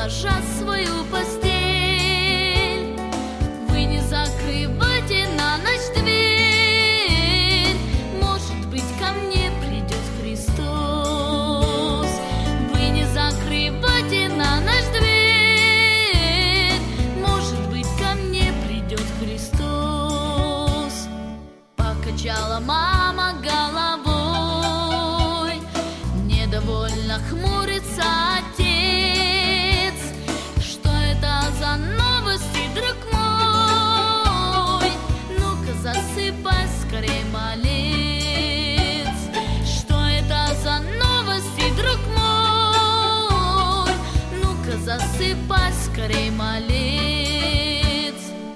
ложась в свою постель. Вы не закрывайте на ночь дверь, может быть, ко мне придет Христос. Вы не закрывайте на ночь дверь, может быть, ко мне придет Христос. Покачала мама головой, недовольно хмурится отец. Что это за новости, друг мой? Ну-ка засыпай скорей, малец. Что это за новости, друг мой? Ну-ка засыпай скорей, малец.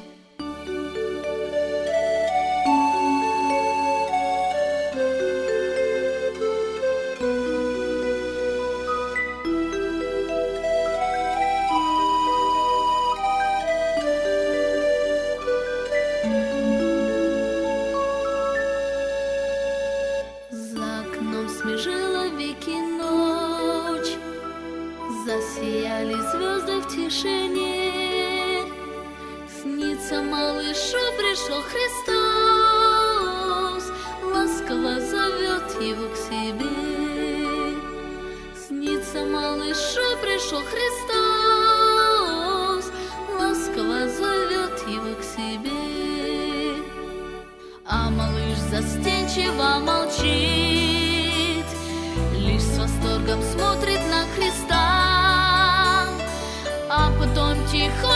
Смежила веки ночь, засияли звезды в тишине. Снится малышу пришел Христос, ласково зовет его к себе. Снится малышу пришел Христос, ласково зовет его к себе. А малыш застенчиво молчит, лишь с восторгом смотрит на Христа, а потом тихо